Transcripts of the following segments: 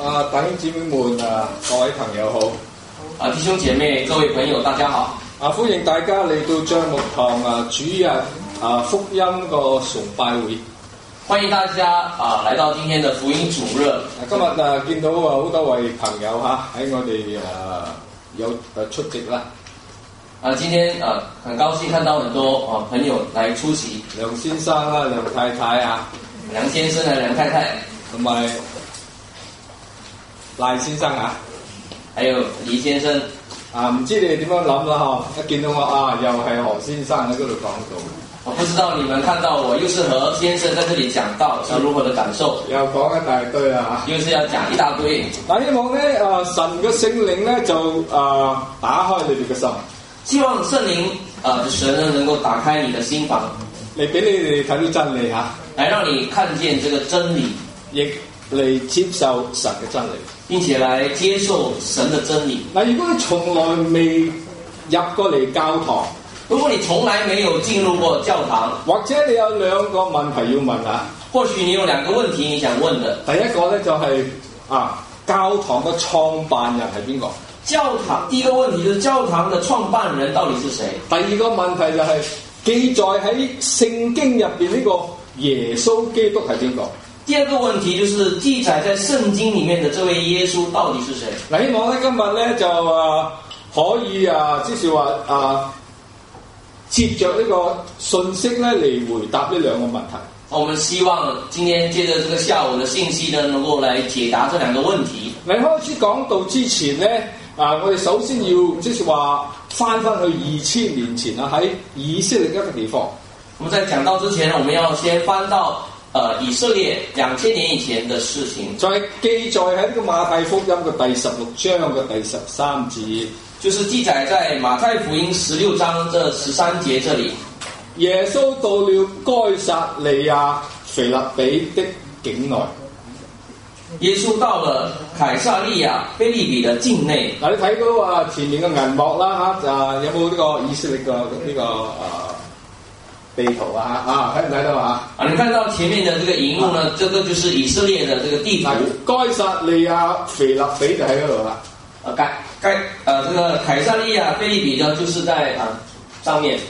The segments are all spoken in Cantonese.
弟兄姊妹們各位朋友好。 弟兄姐妹，各位朋友，大家好。 歡迎大家嚟到帳幕堂主日福音個崇拜會。 歡迎大家來到今天的福音主日。 今日見到好多位朋友喺我哋有出席啦。 今天很高興看到很多朋友來出席。 梁先生啦，梁太太梁先生啊，梁太太， 同埋賴先生還有黎先生。 唔知你哋點樣諗啦？一見到我又係何先生喺嗰度講道。 我不知道你們看到我又是何先生在這裡講道是如何的感受？ 又講一大堆啦又是要講一大堆。 但希望咧神嘅聖靈咧就打開你哋嘅心。 希望聖靈神呢能夠打開你的心房， 嚟俾你哋睇到真理來讓你看見這個真理， 亦嚟接受神嘅真理， 並且來接受神的真理。 如果你從來未入過嚟教堂， 如果你從來沒有進入過教堂， 或者你有兩個問題要問或許你有兩個問題你想問的。 第一個咧就係教堂嘅創辦人係邊個？ 教堂第一個問題就是教堂的創辦人到底是誰？ 第二個問題就係記載喺聖經入邊呢個耶穌基督係邊個？ 第二個問題就是記載在聖經裡面的這位耶穌到底是誰？ 希望咧今日咧就可以即是話接着呢個信息咧嚟回答呢兩個問題。 我們希望今天借着這個下午的信息呢，能夠來解答這兩個問題。 嚟開始講道之前咧，我哋首先要即是話翻去2000年前喺以色列一個地方。 我們在講道之前呢，我們要先翻到以色列2000年以前的事情。 就係記載喺呢個馬太福音嘅第16章嘅第13節， 就是記載在馬太福音16章這13節這裡。 耶穌到了該撒利亞腓立比的境內。 耶穌到了凱撒利亞腓立比的境內。 你睇到前面嘅銀幕啦有冇呢個以色列嘅呢個地圖睇唔睇到你看到前面的這個熒幕呢，這個就是以色列的這個地圖。 該撒利亞腓立比就喺嗰度啦。 這個凱撒利亞腓立比呢，就是在上面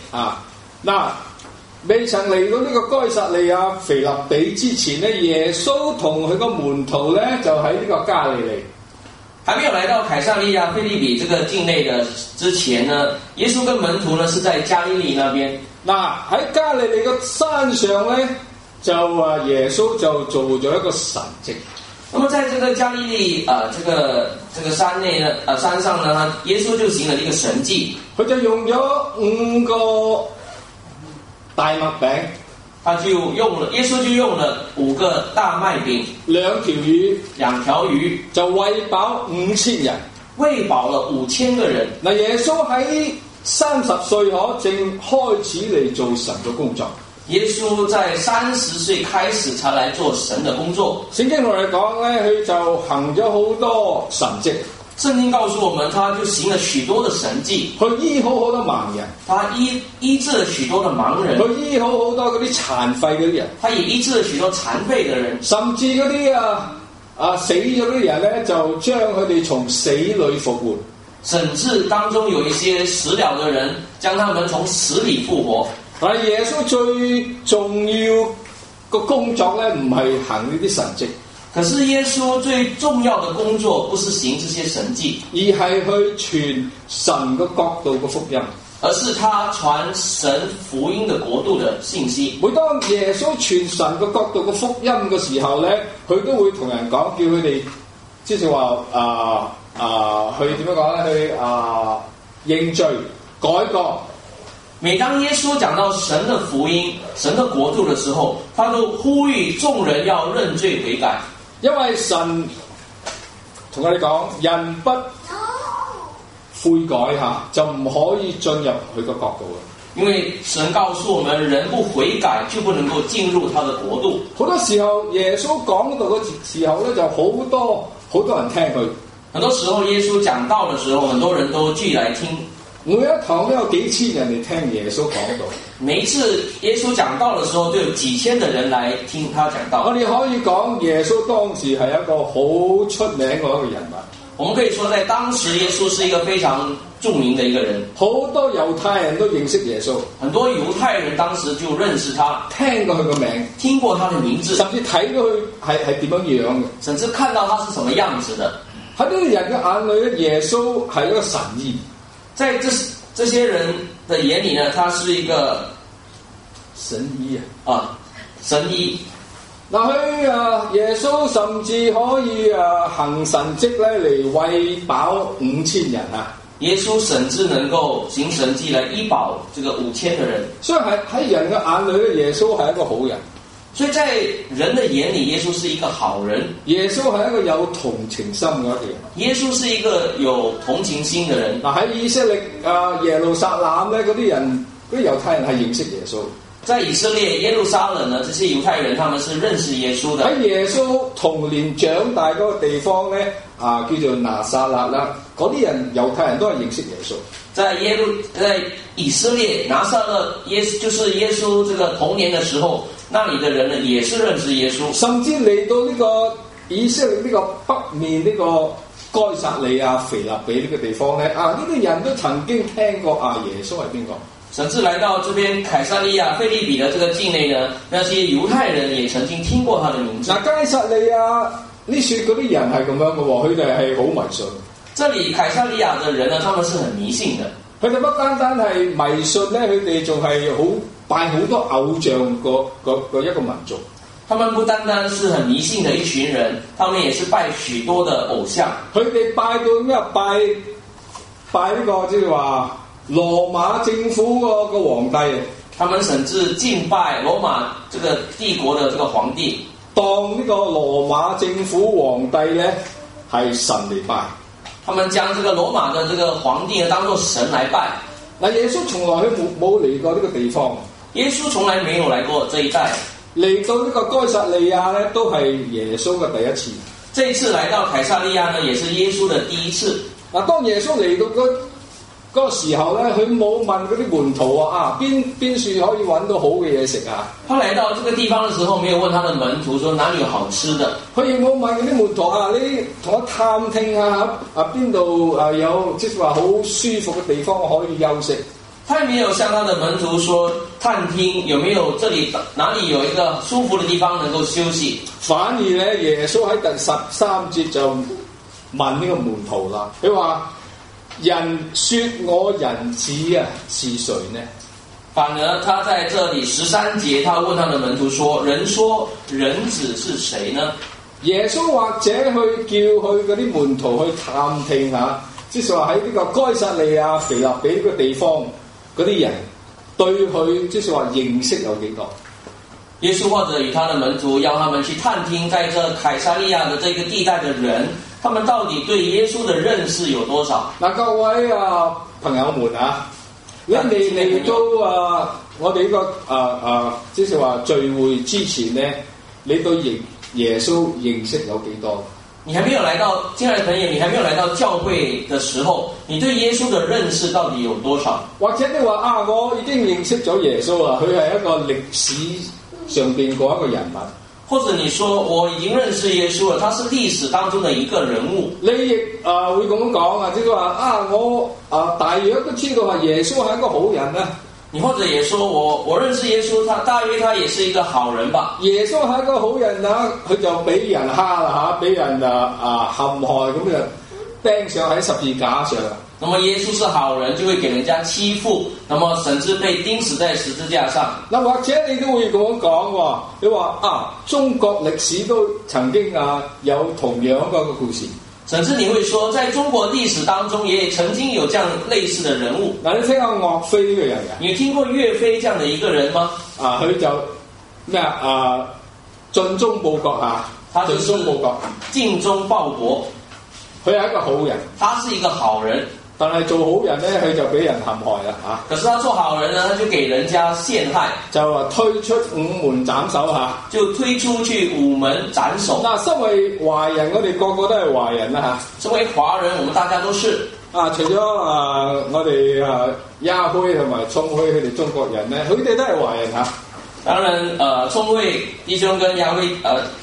未曾嚟到呢個該撒利亞腓立比之前呢，耶穌同佢個門徒呢就喺呢個加利利。 還沒有來到凱撒利亞腓立比這個境內的之前呢，耶穌跟門徒呢是在加利利那邊。 喺加利利個山上呢，就耶穌就做咗一個神蹟。 那麼在這個加利利這個山內呢山上呢，耶穌就行了一個神蹟。 佢就用咗5個大麥餅， 耶穌就用了5個大麥餅 2條魚，就餵飽5000人， 餵飽了5000個人。 耶穌喺30歲正開始嚟做神嘅工作。 耶穌在30歲開始才來做神的工作。 聖經同你講咧，佢就行咗好多神蹟。 聖經告訴我們，他就行了許多的神蹟， 佢醫好好多盲人， 他醫治了許多的盲人， 佢醫好好多嗰啲殘廢嗰啲人， 他也醫治了許多殘廢的人， 甚至嗰啲死咗嗰啲人咧，就將佢哋從死裏復活。 甚至當中有一些死了的人，將他們從死裏復活。 但係耶穌最重要個工作咧，唔係行呢啲神蹟。 可是耶穌最重要的工作不是行這些神蹟， 而係去傳神嘅國度嘅福音， 而是他傳神福音的國度的信息。 每當耶穌傳神嘅國度嘅福音嘅時候咧，佢都會同人講，叫佢哋即係話去點樣講咧？去認罪改過。 每當耶穌講到神的福音、神的國度的時候，他都呼籲眾人要認罪悔改。 因為神同我哋講，人不悔改就唔可以進入佢個國度嘅。 因為神告訴我們，人不悔改就不能夠進入他的國度。 好多時候耶穌講道嘅時候咧，就好多人聽佢。 很多時候耶穌講道的時候，很多人都聚來聽。 每一堂都有幾千人嚟聽耶穌講道。 每一次耶穌講道的時候，就有幾千的人來聽他講道。 我哋可以講耶穌當時係一個好出名嘅一個人物。 我們可以說，在當時耶穌是一個非常著名的一個人， 好多猶太人都認識耶穌， 很多猶太人當時就認識他， 聽過佢個名， 聽過他的名字， 甚至睇到佢係點樣樣嘅， 甚至看到他是什麼樣子的。 喺呢啲人嘅眼裏咧，耶穌係一個神醫。 在這些人的眼裡呢，他是一個神醫神醫。 嗱，佢耶穌甚至可以行神蹟咧嚟餵飽5000人啊！ 耶穌甚至能夠行神蹟來醫飽這個5000的人。 所以喺人嘅眼裏咧，耶穌係一個好人。 所以在人的眼裡，耶穌是一個好人。 耶穌係一個有同情心嘅一個人。 耶穌是一個有同情心嘅人。 嗱，喺以色列耶路撒冷咧，嗰啲人嗰啲猶太人係認識耶穌。 在以色列耶路撒冷呢，這些猶太人他們是認識耶穌的。 喺耶穌童年長大嗰個地方咧，叫做拿撒勒啦，嗰啲人猶太人都係認識耶穌。 在以色列拿撒勒就是耶穌這個童年的時候，那裡的人呢也是認識耶穌。 甚至嚟到呢個以色列呢個北面呢個該撒利亞腓立比呢個地方咧，呢啲人都曾經聽過耶穌係邊個。 甚至來到這邊凱撒利亞、腓立比的這個境內呢，那些猶太人也曾經聽過他的名字。 嗱，該撒利亞呢處嗰啲人係咁樣嘅喎，佢哋係好迷信。 這裡凱撒利亞的人呢，他們是很迷信的。 佢哋不單單係迷信咧，佢哋仲係好拜好多偶像個一個民族。 他們不單單是很迷信的一群人，他們也是拜許多的偶像。 佢哋拜到咩？拜呢個即係話羅馬政府個皇帝。 他們甚至敬拜羅馬這個帝國的這個皇帝， 當呢個羅馬政府皇帝咧係神嚟拜。 他們將這個羅馬的這個皇帝呢當作神來拜。 嗱，耶穌從來都冇嚟過呢個地方。 耶穌從來沒有來過這一帶。 嚟到呢個該撒利亞咧，都係耶穌嘅第一次。 這一次來到凱撒利亞呢，也是耶穌的第一次。 嗱，當耶穌嚟到嗰個時候咧，佢冇問嗰啲門徒邊處可以揾到好嘅嘢食啊？ 他來到這個地方的時候，沒有問他的門徒說哪裡有好吃的。 佢亦冇問嗰啲門徒你同我探聽下邊度有即係話好舒服嘅地方可以休息。 他也沒有向他的門徒說探聽有沒有這裡哪裡有一個舒服的地方能夠休息。 反而咧，耶穌喺第13節就問呢個門徒啦，佢話：人說我人子是誰呢？ 反而他在這裡13節，他問他的門徒說：人說人子是誰呢？ 耶穌或者去叫佢嗰啲門徒去探聽下，即係話喺呢個該撒利亞腓立比呢個地方嗰啲人對佢即係話認識有幾多？ 耶穌或者與他的門徒要他們去探聽，在這凱撒利亞的這個地帶的人，他們到底對耶穌的認識有多少？ 嗱，各位朋友們你嚟到我哋呢個即係話聚會之前咧，你對耶穌認識有幾多？ 你還沒有來到，親愛的朋友，你還沒有來到教會的時候，你對耶穌的認識到底有多少？ 或者你話我已經認識咗耶穌佢係一個歷史上邊嗰一個人物。 或者你說我已經認識耶穌了，他是歷史當中的一個人物。 你亦會咁講即係話我大約都知道耶穌係一個好人啦。 你或者也說我認識耶穌，他大約他也是一個好人吧。 耶穌係一個好人佢就俾人蝦啦俾人陷害咁就釘上喺十字架上。 那麼耶穌是好人，就會給人家欺負，那麼甚至被釘死在十字架上。 嗱，或者你都會咁講你話中國歷史都曾經有同樣一個故事。 甚至你會說，在中國歷史當中也曾經有這樣類似的人物。 嗱，你聽下岳飛呢個人你聽過岳飛這樣的一個人嗎？ 佢就盡忠報國他就是盡忠報國。 佢係一個好人， 他是一個好人。 但係做好人咧，佢就俾人陷害啦可是他做好人呢，他就給人家陷害， 就話推出午門斬首就推出去午門斬首。 身為華人，我哋個個都係華人啦身為華人，我們大家都是。 除咗我哋亞輝同埋聰輝佢哋中國人咧，佢哋都係華人嚇。 當然，聰慧弟兄跟亞輝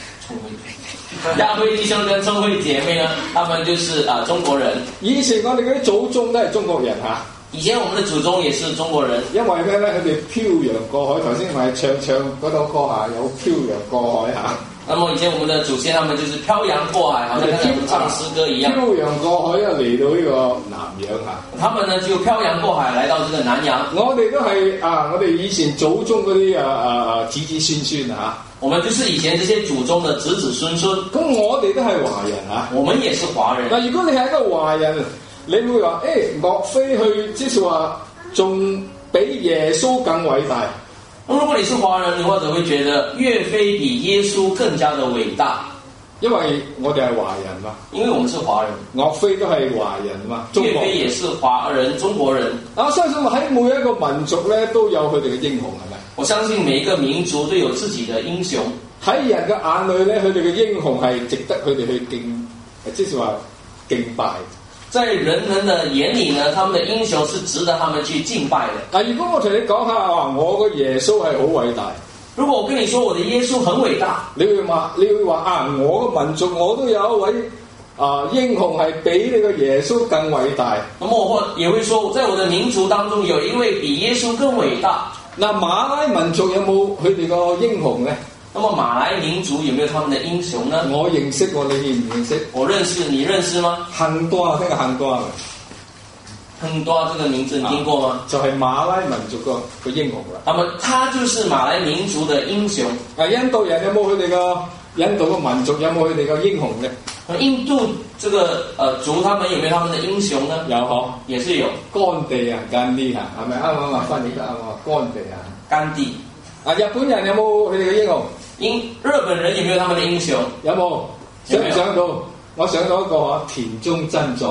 弟兄跟聰慧姐妹呢，他們就是中國人。 以前我哋嗰啲祖宗都係中國人嚇。 以前我們的祖宗也是中國人。 因為咩咧？佢哋漂洋過海，頭先咪唱嗰首歌嚇，有漂洋過海嚇。 那麼以前我們的祖先，他們就是漂洋過海，好像剛才我們唱詩歌一樣。 漂洋過海又嚟到呢個南洋嚇。 他們呢就漂洋過海來到這個南洋。 我哋都係我哋以前祖宗嗰啲子子孫孫嚇。 我們就是以前這些祖宗的子子孫孫。 咁我哋都係華人嚇。 我們也是華人。 嗱，如果你係一個華人，你會話岳飛去即係話仲比耶穌更偉大。 如果你是華人，你或者會覺得岳飛比耶穌更加的偉大， 因為我哋係華人嘛。 因為我們是華人， 岳飛都係華人嘛。 岳飛也是華人，中國人。 我相信喺每一個民族咧都有佢哋嘅英雄，係咪？ 我相信每一個民族都有自己的英雄。 喺人嘅眼裏咧，佢哋嘅英雄係值得佢哋去即係話敬拜。 在人們的眼裡呢，他們的英雄是值得他們去敬拜的。 但如果我同你講下我個耶穌係好偉大， 如果我跟你說我的耶穌很偉大， 你會話我個民族我都有一位英雄係比你個耶穌更偉大。 那麼我也會說，在我的民族當中有一位比耶穌更偉大。 嗱，馬來民族有冇佢哋個英雄呢？ 那麼馬來民族有沒有他們的英雄呢？ 我認識喎，你認唔認識？ 我認識，你認識嗎？ 亨多聽過亨多亨多這個名字你聽過嗎？ 就係馬來民族個英雄啦。 那麼他就是馬來民族的英雄。 印度人有冇佢哋個印度個民族有冇佢哋個英雄呢？ 印度這個族，他們有沒有他們的英雄呢？ 有嗬， 也是有。 甘地啊，甘地嚇，係咪啱啱啊？翻譯得啱啊，甘地啊。 甘地。 日本人有冇佢哋嘅英雄？ 日本人有沒有他們的英雄？ 有冇？想唔想到？我想到一個田中真壯，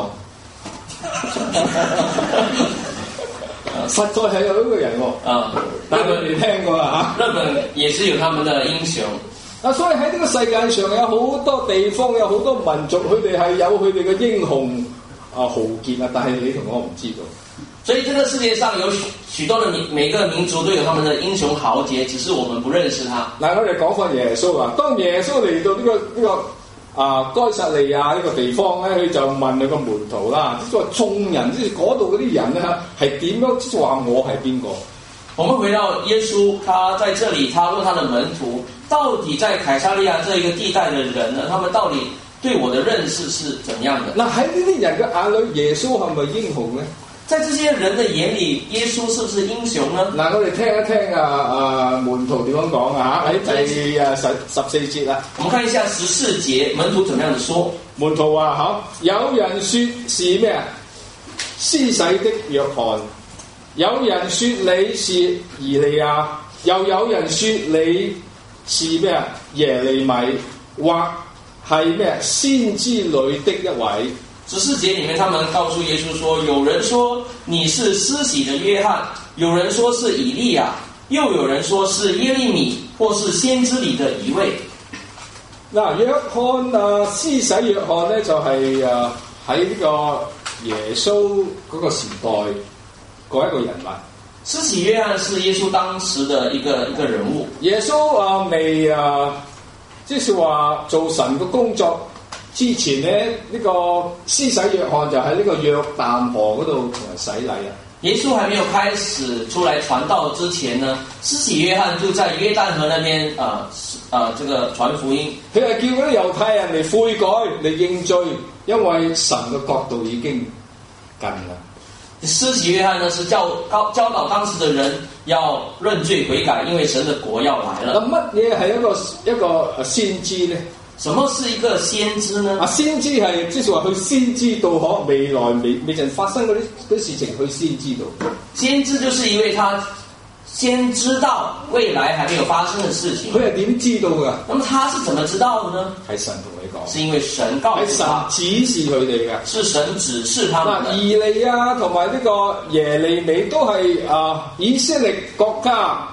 實在係有呢個人喎。但係你聽過啦嚇。 日本也是有他們的英雄。 所以喺呢個世界上有好多地方有好多民族，佢哋係有佢哋嘅英雄豪傑啊，但係你同我唔知道。 所以這個世界上有許多的每個民族都有他們的英雄豪傑，只是我們不認識他。 嗱，我哋講翻耶穌啊，當耶穌嚟到呢個該撒利亞呢個地方咧，佢就問佢個門徒啦，即係話眾人，即係嗰度嗰啲人咧係點樣，即係話我係邊個？ 我們回到耶穌，他在這裡，他問他的門徒，到底在凱撒利亞這一個地帶的人呢，他們到底對我的認識是怎樣的？ 嗱，喺呢啲人嘅眼裏，耶穌係咪英雄咧？ 在這些人的眼裡，耶穌是不是英雄呢？ 嗱，我哋聽一聽門徒點樣講啊？喺第14節啊， 我們看一下14節，門徒怎麼樣子說？ 門徒話有人說是咩啊？施洗的約翰，有人說你是以利亞，又有人說你是咩啊？耶利米，或係咩啊？先知裏的一位。 14節裡面，他們告訴耶穌說，有人說你是施洗的約翰，有人說是以利亞，又有人說是耶利米，或是先知裡的一位。 嗱，約翰施洗約翰咧就係喺呢個耶穌嗰個時代嗰一個人物。 施洗約翰是耶穌當時的一個人物。 耶穌未即係話做神嘅工作之前咧，呢個施洗約翰就喺呢個約旦河嗰度同人洗禮啊。 耶穌還沒有開始出來傳道之前呢，施洗約翰就在約旦河那邊這個傳福音。佢係叫嗰啲猶太人嚟悔改嚟認罪，因為神嘅國度已經近啦。 施洗約翰呢是教導當時的人要認罪悔改，因為神的國要來了。 乜嘢係一個先知呢？ 什麼是一個先知呢？ 先知係即係話佢先知道未來未曾發生嗰啲事情，佢先知道。 先知就是因為他先知道未來還沒有發生的事情。 佢係點知道㗎？ 那麼他是怎麼知道的呢？ 係神同你講。 是因為神告訴他。 係神指示佢哋嘅。 是神指示他們的。 以利亞同埋呢個耶利米都係以色列國家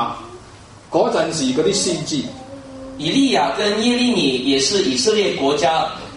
嗰陣時嗰啲先知。 以利亞跟耶利米也是以色列國家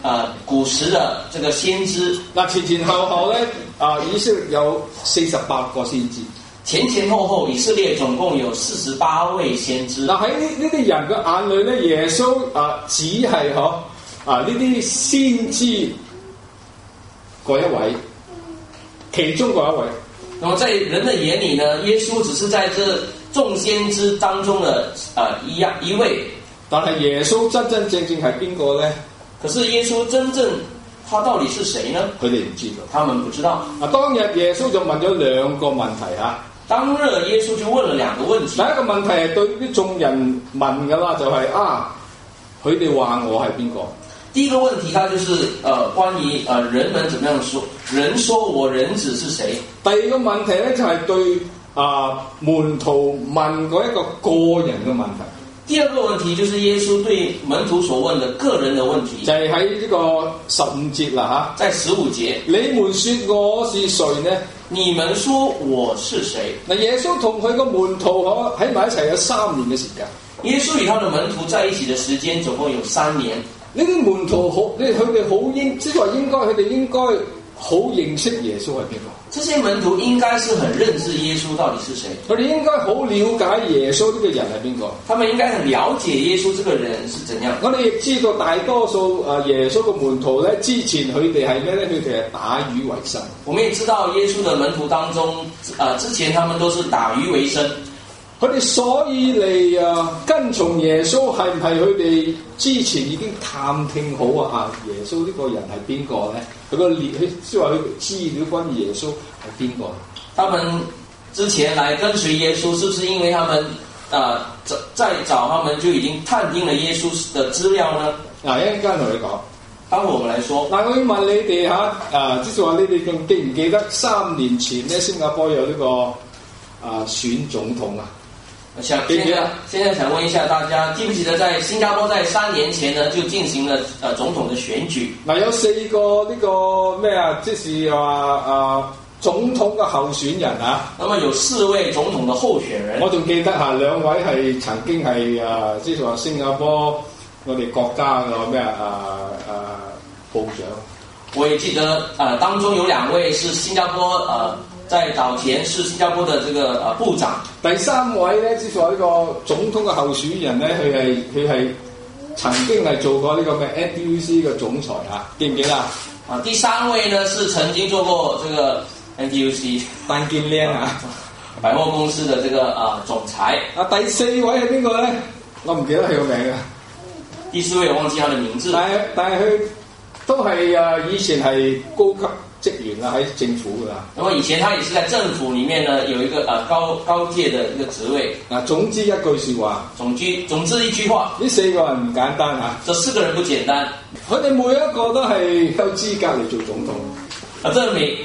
古時的這個先知。 嗱，前前後後咧，以色列有48個先知。 前前後後以色列總共有48位先知。 嗱，喺呢啲人嘅眼裏咧，耶穌只係呢啲先知嗰一位，其中嗰一位。 那麼在人的眼裏呢，耶穌只是在這眾先知當中的一位。 但係耶穌真真正正係邊個咧？ 可是耶穌真正他到底是誰呢？ 佢哋唔知道， 他們不知道。 當日耶穌就問咗2個問題嚇。 當日耶穌就問了2個問題。 第一個問題係對啲眾人問㗎啦，就係佢哋話我係邊個？ 第一個問題，他就是關於人們怎麼樣說，人說我人子是誰？ 第二個問題咧就係對門徒問嗰一個個人嘅問題。 第二個問題就是耶穌對門徒所問的個人的問題， 就係喺呢個15節啦嚇。 在15節， 你們說我是誰呢？ 你們說我是誰？ 嗱，耶穌同佢個門徒喺埋一齊有3年嘅時間。 耶穌與他的門徒在一起的時間總共有3年。 呢啲門徒佢哋應該好認識耶穌係邊個？ 這些門徒應該是很認識耶穌到底是誰。 佢哋應該好了解耶穌呢個人係邊個？ 他們應該很了解耶穌這個人是怎樣。 我哋亦知道大多數耶穌嘅門徒咧，之前佢哋係咩咧？佢哋係打魚為生。 我們也知道耶穌的門徒當中，之前他們都是打魚為生。 佢哋所以嚟跟從耶穌，係唔係佢哋之前已經探聽好耶穌呢個人係邊個咧？佢即係話佢資料關於耶穌係邊個？ 他們之前來跟隨耶穌，是不是因為他們在找他們就已經探聽了耶穌的資料呢？ 一陣間同你講。 當我們來說， 我要問你哋即係話你哋仲記唔記得3年前咧，新加坡有呢個選總統啊？ 現在想問一下大家，記不記得在新加坡在3年前呢就進行了總統的選舉？ 有4個呢個咩即係話總統嘅候選人啊。 那麼有4位總統的候選人。 我仲記得2位係曾經係即係話新加坡我哋國家嘅咩部長。 我也記得當中有2位是新加坡在早前是新加坡的這個部長。 第3位咧，即係話呢個總統嘅候選人咧，佢係曾經係做過呢個咩 NTUC 嘅總裁記唔記得？ 第3位呢是曾經做過這個 NTUC 單建靚百貨公司的這個總裁。 第4位係邊個咧？我唔記得佢個名啊。 第4位我忘記他的名字。 但係佢都係以前係高級職員喺政府㗎啦。 那麼以前他也是在政府裡面呢，有一個高階的一個職位。 總之一句説話。總之一句話。 呢4個人唔簡單這4個人不簡單。 佢哋每一個都係有資格嚟做總統。 這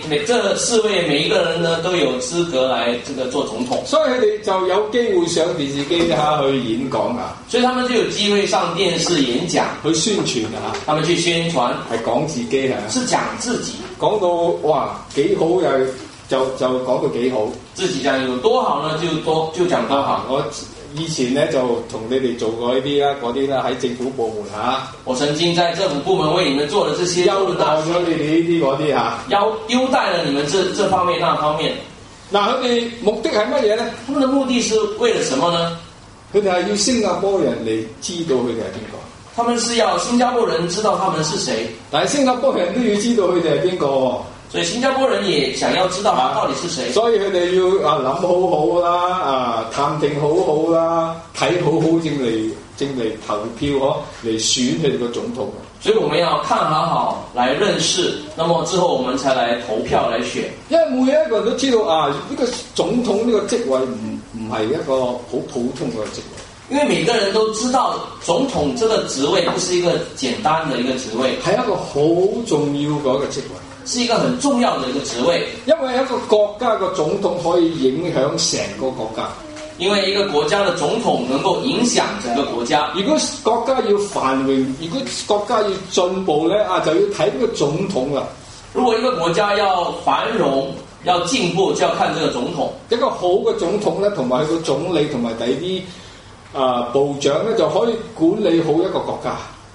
4位每一個人呢都有資格來這個做總統。 所以佢哋就有機會上電視機去演講所以他們就有機會上電視演講， 去宣傳他們去宣傳， 係講自己是講自己。 講到哇幾好就講到幾好。 自己講有多好呢？就講多好。 我以前咧就同你哋做過呢啲啦，嗰啲啦喺政府部門我曾經在政府部門為你們做了這些， 優待咗你哋呢啲嗰啲優待了你們這方面那方面。 佢哋目的係乜嘢咧？ 他們的目的是為了什麼呢？ 佢哋係要新加坡人嚟知道佢哋係邊個。 他們是要新加坡人知道他們是誰。 但係新加坡人都要知道佢哋係邊個。 所以新加坡人也想要知道他到底是誰。 所以佢哋要諗好好啦，探定好好啦，睇好好正嚟投票嚟選佢哋個總統。 所以我們要看好來認識，那麼之後我們才來投票來選。 因為每一個人都知道呢個總統呢個職位唔係一個好普通嘅職位。 因為每個人都知道總統這個職位不是一個簡單的一個職位， 係一個好重要嘅一個職位。 是一個很重要的一個職位， 因為一個國家嘅總統可以影響成個國家。 因為一個國家的總統能夠影響整個國家。 如果國家要繁榮，如果國家要進步咧，就要睇呢個總統啦。 如果一個國家要繁榮、要進步，就要看這個總統。 一個好嘅總統咧，同埋佢個總理同埋第啲部長咧，就可以管理好一個國家。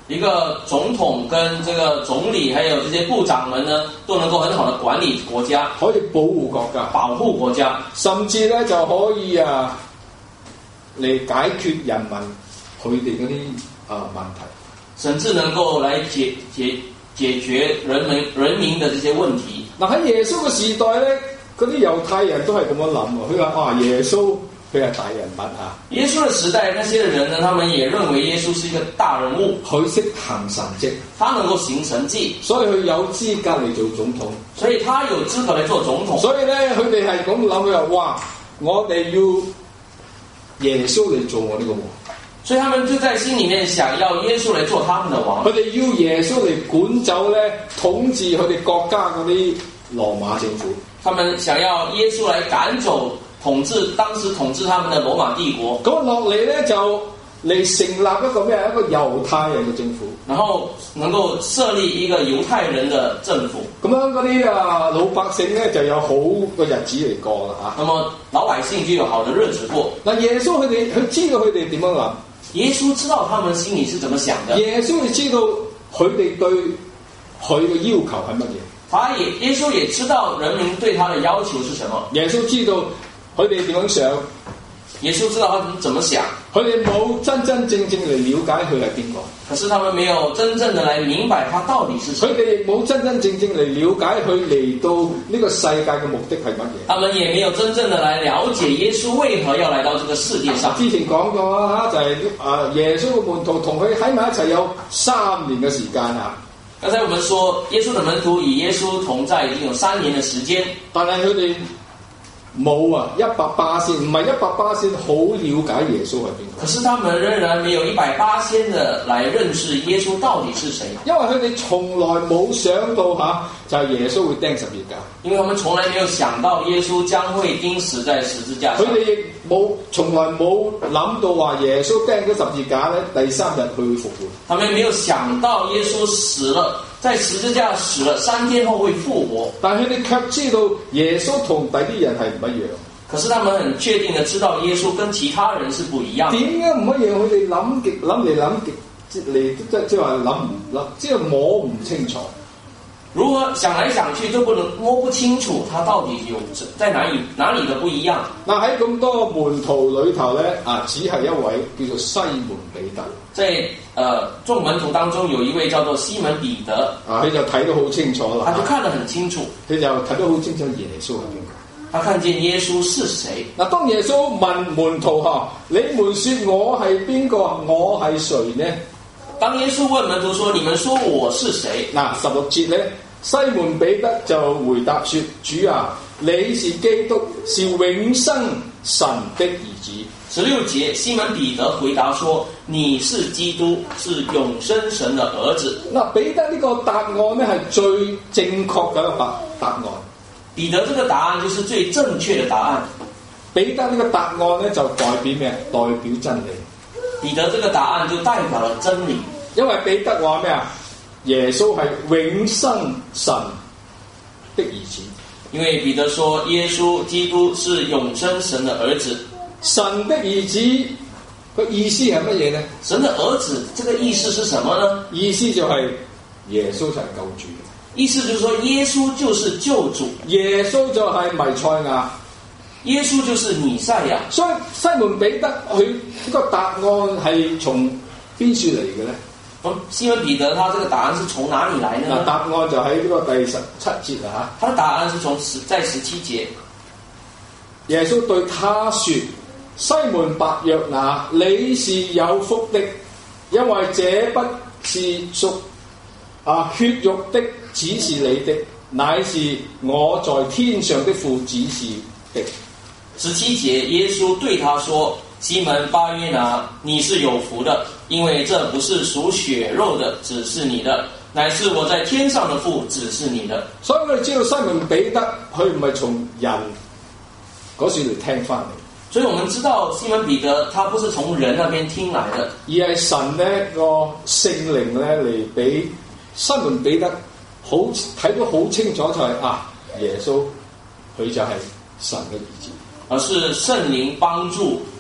一個總統跟這個總理還有這些部長們呢，都能夠很好的管理國家， 可以保護國家， 保護國家， 甚至咧就可以嚟解決人民佢哋嗰啲問題， 甚至能夠來解決人民的這些問題。 嗱喺耶穌嘅時代咧，嗰啲猶太人都係咁樣諗喎，佢話耶穌佢係大人物啊！ 耶穌嘅時代，那些人呢，他們也認為耶穌是一個大人物， 佢識行神蹟， 他能夠行神蹟， 所以佢有資格嚟做總統， 所以他有資格嚟做總統。 所以咧，佢哋係咁諗，佢話：哇，我哋要耶穌嚟做我呢個王。 所以他們就在心裡面想要耶穌嚟做他們的王。 佢哋要耶穌嚟管走咧，統治佢哋國家嗰啲羅馬政府。 他們想要耶穌來趕走當時統治他們的羅馬帝國。 咁落嚟咧就嚟成立一個咩？一個猶太人嘅政府， 然後能夠設立一個猶太人的政府。 咁樣嗰啲老百姓咧就有好個日子嚟過啦嚇。 那麼老百姓就有好的日子過。 嗱，耶穌佢知道佢哋點樣諗。 耶穌知道他們心裡是怎麼想的。 耶穌亦知道佢哋對佢嘅要求係乜嘢。 耶穌也知道人民對他的要求是什麼。 耶穌知道佢哋點樣想。 耶穌知道他們怎麼想。 佢哋冇真真正正嚟了解佢係邊個。 可是他們沒有真正的來明白他到底是誰。 佢哋亦冇真真正正嚟了解佢嚟到呢個世界嘅目的係乜嘢。 他們也沒有真正的來了解耶穌為何要來到這個世界上。 之前講過啦，就係耶穌嘅門徒同佢喺埋一齊有3年嘅時間啊。 剛才我們說耶穌的門徒與耶穌同在已經有3年的時間， 但係佢哋冇100%，唔係100%好了解耶穌係邊個。 可是他們仍然沒有100%的來認識耶穌到底是誰， 因為佢哋從來冇想到就係耶穌會釘十字架。 因為他們從來沒有想到耶穌將會釘死在十字架上。 佢哋亦從來冇諗到話耶穌釘咗十字架咧，第3日佢會復活。 他們沒有想到耶穌死了，在十字架死了3天後會復活。 但係佢哋卻知道耶穌同第啲人係唔一樣。 可是他們很確定的知道耶穌跟其他人是不一樣。 點解唔一樣？佢哋諗嚟諗去嚟，即係話諗，即係摸唔清楚。 如何想來想去就摸不清楚，他到底有在哪裡的不一樣？ 嗱，喺咁多門徒裏頭咧，只係一位叫做西門彼得。 在眾門徒當中有一位叫做西門彼得。 佢就睇得好清楚啦。 他就看得很清楚。 佢就睇得好清楚耶穌係邊個。 他看見耶穌是誰。 嗱，當耶穌問門徒你們說我係邊個？我係誰呢？ 當耶穌問門徒說：你們說我是誰？ 嗱，16節咧，西門彼得就回答說：主啊，你是基督，是永生神的兒子。 16節，西門彼得回答說：你是基督，是永生神的兒子。 嗱，彼得呢個答案咧係最正確嘅一個答案。 彼得這個答案就是最正確的答案。 彼得呢個答案咧就代表咩？代表真理。 彼得這個答案就代表了真理。 因為彼得話咩啊？耶穌係永生神的兒子。 因為彼得說耶穌基督是永生神的兒子。 神的兒子個意思係乜嘢呢？ 神的兒子這個意思是什麼呢？ 意思就係耶穌就係救主。 意思就是說耶穌就是救主， 耶穌就係彌賽亞， 耶穌就是彌賽亞。 所以西門彼得佢呢個答案係從邊處嚟嘅咧？ 咁西門彼得他這個答案是從哪裡來呢？ 答案就喺呢個第17節啊。 他的答案是在17節。 耶穌對他說：西門伯約拿，你是有福的，因為這不是屬血肉的指示你的，乃是我在天上的父指示的。 17節，耶穌對他說：西門巴約拿，你是有福的，因為這不是屬血肉的指示你的，乃是我在天上的父指示你的。 所以我哋知道西門彼得佢唔係從人嗰處嚟聽翻嚟。 所以我們知道西門彼得他不是從人那邊聽來的， 而係神呢個聖靈咧嚟俾西門彼得好睇到好清楚，就係耶穌佢就係神嘅兒子， 而是聖靈幫助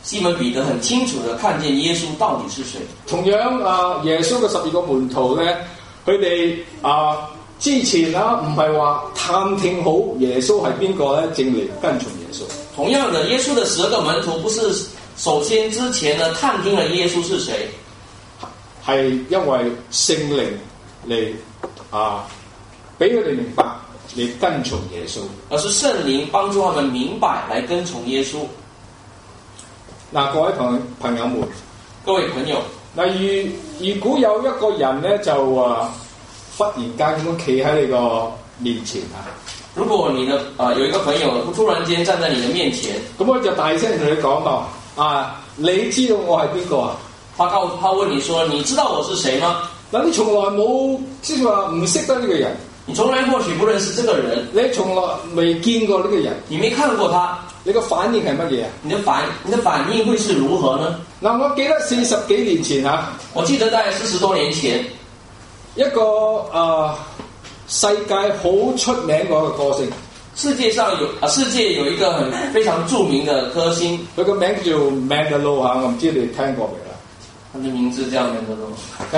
西門彼得很清楚地看見耶穌到底是誰。 同樣耶穌嘅12個門徒咧，佢哋之前唔係話探聽好耶穌係邊個咧，正嚟跟從耶穌。 同樣的，耶穌的12個門徒不是首先之前呢探聽了耶穌是誰， 係因為聖靈嚟俾佢哋明白嚟跟從耶穌， 而是聖靈幫助他們明白來跟從耶穌。 各位朋友們， 各位朋友， 如果有一個人咧就忽然間咁樣企喺你個面前如果你的有一個朋友突然間站在你的面前， 咁我就大聲同你講你知道我係邊個啊？ 他問你說：你知道我是誰嗎？ 你從來冇即係話唔識得呢個人， 你從來或許不認識這個人， 你從來未見過呢個人， 你沒看過他， 你個反應係乜嘢啊？ 你的反應會是如何呢？ 我記得40幾年前我記得在40多年前， 一個世界好出名嗰個歌星， 世界有一個非常著名的歌星， 佢個名叫 Mandelo 我唔知你哋聽過未啦？ 他的名字叫 Mandelo。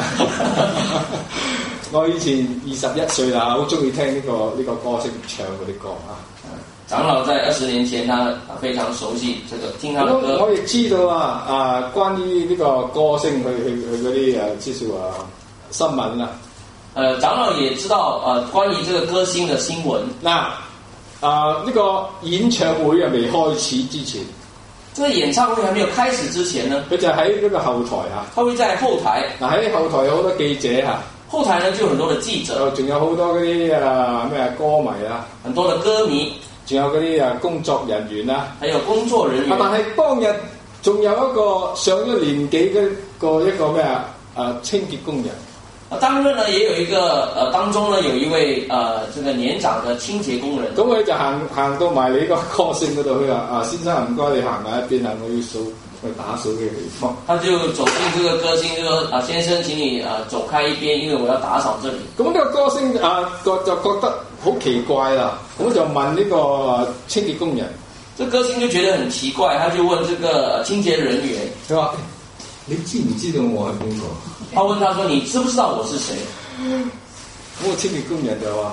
我以前21歲啦，好中意聽呢個歌星唱嗰啲歌長老在20年前，他非常熟悉這個，聽他的歌。 我亦知道關於呢個歌星佢嗰啲即係話新聞啦。 長老也知道關於這個歌星的新聞。呢個演唱會未開始之前， 這個演唱會還沒有開始之前呢， 佢就喺呢個後台他會在後台。 喺後台有好多記者後台呢就有很多的記者， 仲有好多嗰啲歌迷很多的歌迷， 仲有嗰啲工作人員還有工作人員。 但係當日仲有一個上咗年紀嘅一個清潔工人。 當日呢，也有一個當中呢有一位這個年長的清潔工人。 咁佢就行到埋你個歌星嗰度，佢話先生唔該你行埋一邊我要去打掃嘅地方。 他就走進這個歌星，就說先生請你走開一邊，因為我要打掃這裡。咁呢個歌星就覺得好奇怪啦，咁就問呢個清潔工人。 這歌星就覺得很奇怪，他就問這個清潔人員， 佢話：你知唔知道我係邊個？ 他問他說：你知不知道我是誰？ 咁個清潔工人就話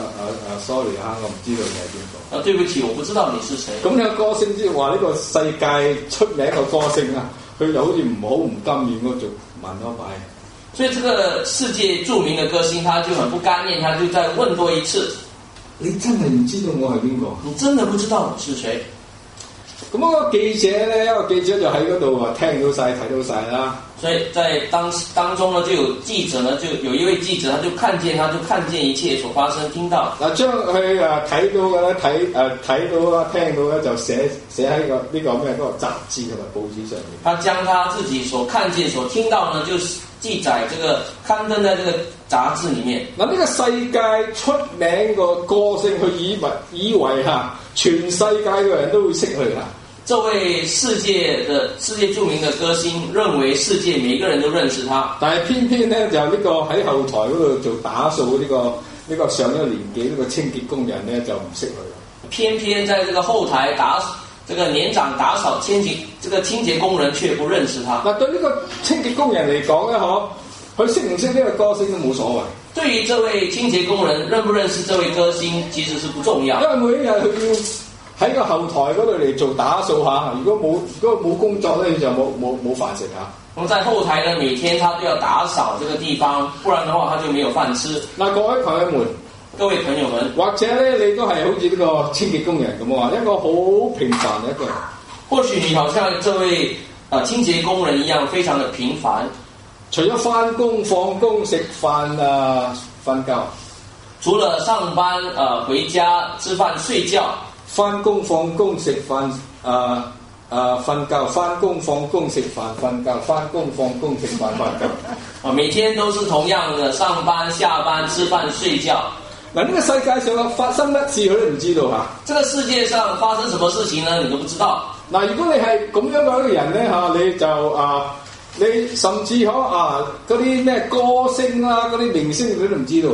：sorry 我唔知道你係邊個。 對不起，我不知道你是誰。咁呢個歌星即係話呢個世界出名嘅歌星佢就好似唔甘願嗰就問多擺。 所以這個世界著名的歌星，他就很不甘願，他就再問多一次： 你真係唔知道我係邊個？ 你真的不知道我是誰？ 咁個記者咧，一個記者就喺嗰度聽到晒、睇到晒啦。所以在當中呢，就有記者呢，就有一位記者，他就看見一切所發生，聽到。將佢睇到嘅咧，睇到啦、聽到咧，就寫喺嗰個雜誌同埋報紙上面。他將他自己所看見、所聽到呢，就記載這個刊登在這個雜誌裡面。呢個世界出名個歌星，佢以為全世界嘅人都會識佢這位世界著名的歌星認為世界每一個人都認識他， 但係偏偏咧就呢個喺後台嗰度做打掃呢個上咗年紀呢個清潔工人咧就唔識佢。 偏偏在這個後台這個年長打掃清潔工人卻不認識他。 對呢個清潔工人嚟講咧，佢識唔識呢個歌星都冇所謂。 對於這位清潔工人認不認識這位歌星其實是不重要， 因為每一日佢要喺個後台嗰度嚟做打掃如果冇工作咧，就冇飯食咁在後台呢，每天他都要打掃這個地方，不然的話他就沒有飯吃。 各位朋友們，或者咧你都係好似呢個清潔工人咁一個好平凡嘅一個人。 或許你好像這位清潔工人一樣，非常的平凡。 除咗返工、放工、食飯瞓覺， 除了上班回家吃飯睡覺。 返工放工食飯瞓覺，返工放工食飯瞓覺，返工放工食飯瞓覺。 每天都是同樣的上班下班吃飯睡覺。 呢個世界上發生乜事佢都唔知道這個世界上發生什麼事情呢？你都不知道。 如果你係咁樣嘅一個人咧你就你甚至嗰啲咩歌星啦、嗰啲明星你都唔知道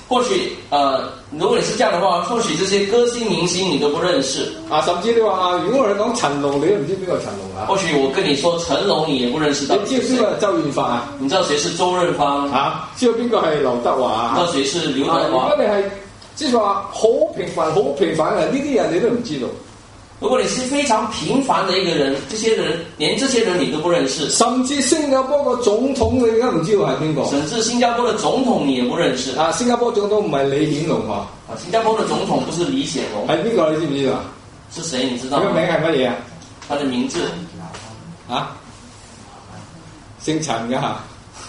或許如果你是這樣的話，或許這些歌星明星你都不認識。 甚至你話如果我哋講陳龍，你都唔知邊個陳龍啊？ 或許我跟你說成龍，你也不認識到。 你知道邊個係周潤發啊？ 你知道誰是周潤發？ 知道邊個係劉德華啊？ 知道誰是劉德華？ 如果你係即係話好平凡嘅呢啲人，你都唔知道。 如果你是非常平凡的一個人，連這些人你都不認識， 甚至新加坡個總統你而家唔知道係邊個？ 甚至新加坡的總統你也不認識。 新加坡總統唔係李顯龍新加坡的總統不是李顯龍。 係邊個你知唔知道？ 是誰你知道嗎？ 佢個名係乜嘢啊？ 他的名字姓陳嘅嚇。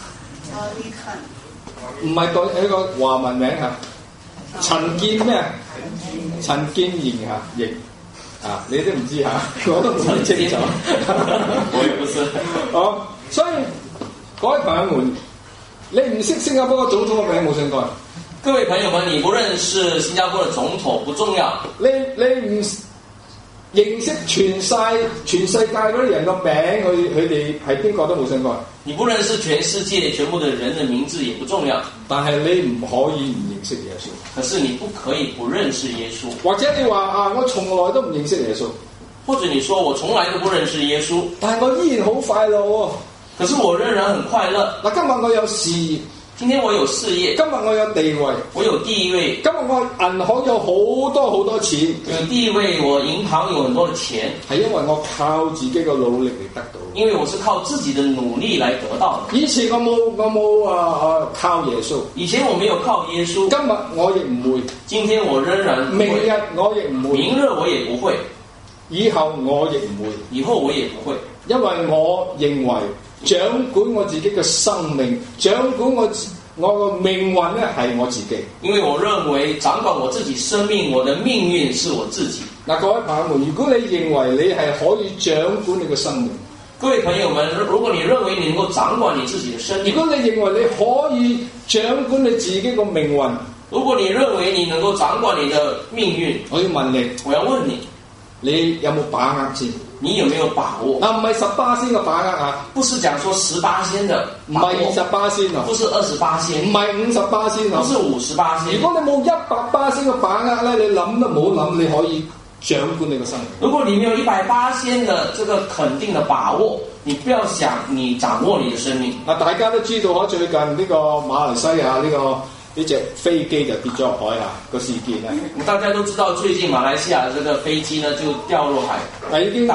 唔係一個華文名嚇。陳建咩？陳建營嚇，營。你都唔知我都唔係清楚。 我也不是。 所以各位朋友們，你唔識新加坡個總統嘅名冇相干。 各位朋友們，你不認識新加坡的總統不重要。 你唔認識全世界嗰啲人個名，佢哋係邊個都冇相干。 你不認識全世界全部的人的名字也不重要。 但係你唔可以唔認識耶穌。 可是你不可以不認識耶穌。 或者你話我從來都唔認識耶穌。 或者你說我從來都不認識耶穌， 但係我依然好快樂喎。 可是我仍然很快樂。 今日我有事業， 今天我有事業， 今日我有地位， 我有地位， 今日我銀行有好多錢， 有地位，我銀行有很多的錢， 係因為我靠自己嘅努力嚟得到。 因為我是靠自己的努力來得到的。 以前我冇靠耶穌， 以前我沒有靠耶穌， 今日我亦唔會， 今天我仍然不會， 明日我亦唔會， 明日我也不會， 以後我亦唔會， 以後我也不會， 因為我認為掌管我自己嘅生命，掌管我個命運咧係我自己。因為我認為掌管我自己生命，我的命運是我自己。 各位朋友們，如果你認為你係可以掌管你嘅生命， 各位朋友們，如果你認為你能夠掌管你自己的生命， 如果你認為你可以掌管你自己嘅命運， 如果你認為你能夠掌管你的命運， 我要問你，你有冇把握先？ 你有沒有把握？ 唔係18%嘅把握啊！ 不是講說18%的， 唔係20%啊！ 不是20%， 唔係50%啊！ 不是50%。 如果你冇100%嘅把握咧，你諗都冇諗，你可以掌管你嘅生命。 如果你沒有100%的這個肯定的把握，你不要想你掌握你的生命。 大家都知道最近呢個馬來西亞呢隻飛機就跌咗落海個事件咧。 大家都知道最近馬來西亞這個飛機呢就掉落海。 已經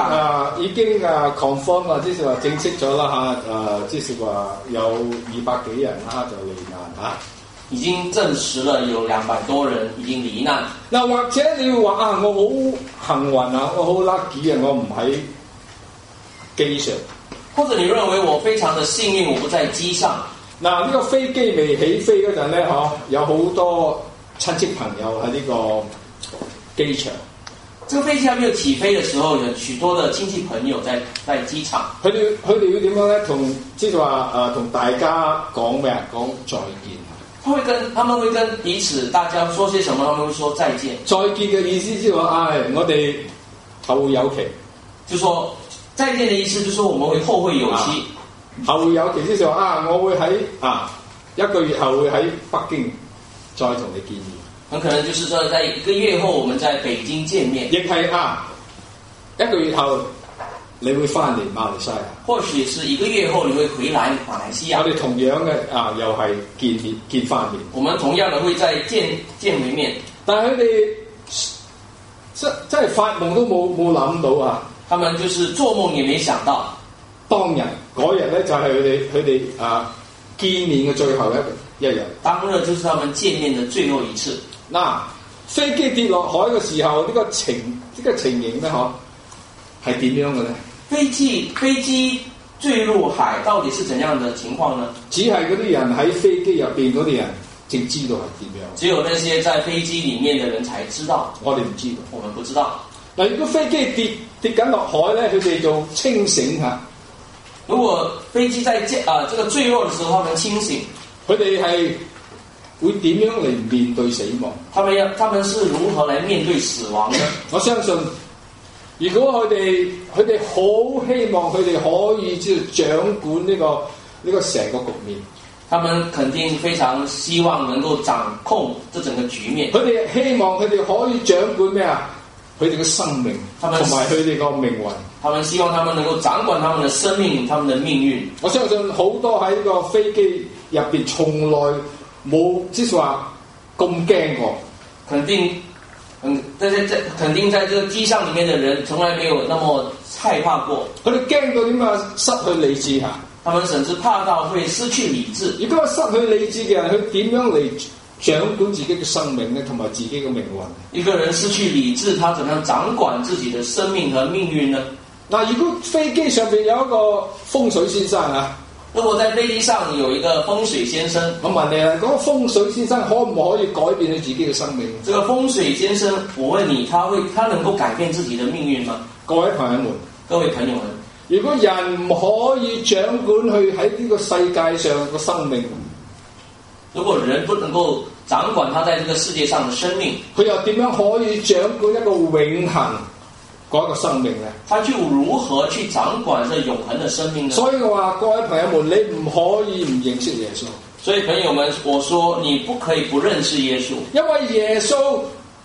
confirm 啦，即係話正式咗啦即係話有200幾人就罹難已經證實了有200多人已經罹難。 或者你會話我好幸運我好 lucky 我唔喺機上。 或者你認為我非常的幸運，我不在機上。 呢個飛機未起飛嗰陣咧，有好多親戚朋友喺呢個機場。 這個飛機還沒有起飛的時候，有許多的親戚朋友在機場。佢哋要點樣咧？同大家講咩啊？講再見。 他們會跟彼此大家說些什麼？他們會說再見。再見嘅意思即係話，我哋後會有期。 就說再見的意思，就是說我們會後會有期。 後會有期即係話我會喺1個月後會喺北京再同你見面。 很可能就是說，在1個月後，我們在北京見面。 亦係1個月後，你會翻嚟馬來西亞。 或許是1個月後，你會回來馬來西亞。 我哋同樣嘅又係見翻面。 我們同樣的會再見回面。 但係佢哋真係發夢都冇諗到他們就是做夢也沒想到， 當日嗰日咧就係佢哋見面嘅最後一日。 當日就是他們見面的最後一次。 飛機跌落海嘅時候，呢個情形咧，係點樣嘅咧？ 飛機墜入海，到底是怎樣的情況呢？ 只係嗰啲人喺飛機入邊嗰啲人，正知道係點樣。 只有那些在飛機裡面的人才知道。 我哋唔知道， 我們不知道。 如果飛機跌緊落海咧，佢哋就清醒嚇。 如果飛機在這個墜落的時候，他們清醒， 佢哋係會點樣嚟面對死亡？ 他們是如何來面對死亡呢？ 我相信，如果佢哋好希望佢哋可以掌管呢個成個局面。 他們肯定非常希望能夠掌控這整個局面。 佢哋希望佢哋可以掌管咩啊？佢哋嘅生命同埋佢哋個命運。 他們希望他們能夠掌管他們的生命、他們的命運。 我相信好多喺呢個飛機入邊從來冇即係話咁驚過。 肯定在這個機上裡面的人，從來沒有那麼害怕過。 佢哋驚到點啊？失去理智嚇！ 他們甚至怕到會失去理智。 如果失去理智嘅人，佢點樣嚟掌管自己嘅生命咧，同埋自己嘅命運？ 一個人失去理智，他怎樣掌管自己的生命和命運呢？ 嗱，如果飛機上邊有一個風水先生啊， 如果在飛機上有一個風水先生， 我問你啊，嗰個風水先生可唔可以改變佢自己嘅生命？ 這個風水先生，我問你，他能夠改變自己的命運嗎？ 各位朋友們， 各位朋友們， 如果人唔可以掌管佢喺呢個世界上嘅生命， 如果人不能夠掌管他在這個世界上的生命， 佢又點樣可以掌管一個永恆嗰個生命呢？ 他就如何去掌管這永恆的生命呢？ 所以我話各位朋友們，你唔可以唔認識耶穌。 所以朋友們，我說你不可以不認識耶穌， 因為耶穌